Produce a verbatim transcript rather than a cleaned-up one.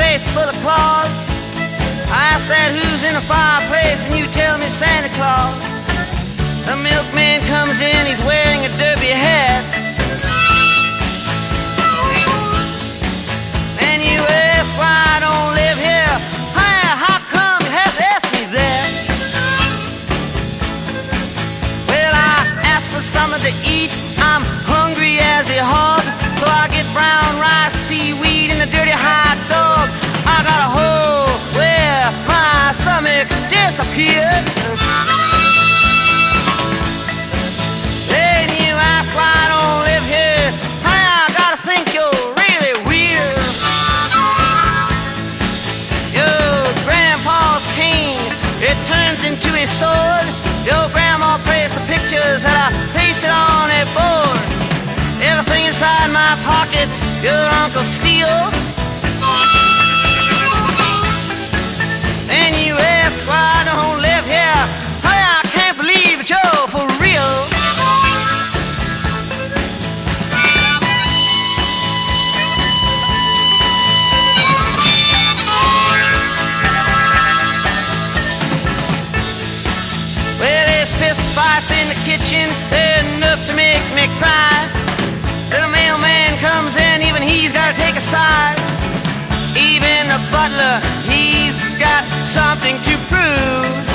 face full of claws. I ask that who's in the fireplace, and you tell me Santa Claus. The milkman comes in, he's wearing a derby hat. And you ask why I don't live here. Hey, how come you have to ask me that? Well, I ask for something to eat, I'm hungry as a hog. So I get brown rice, seaweed, and a dirty hot dog. I got a hole where my stomach disappeared. And you ask why I don't live here. Hey, I gotta think you're really weird. Your grandpa's cane, it turns into a sword. Your grandma praised the pictures that I pasted on a board. Everything inside my pockets your uncle steals. And you ask why I don't live here. Hey, I can't believe it, you're for real. Well, there's fist fights in the kitchen, they're enough to make me cry. The mailman comes in, even he's gotta take a side. Even the butler, he's got something to prove.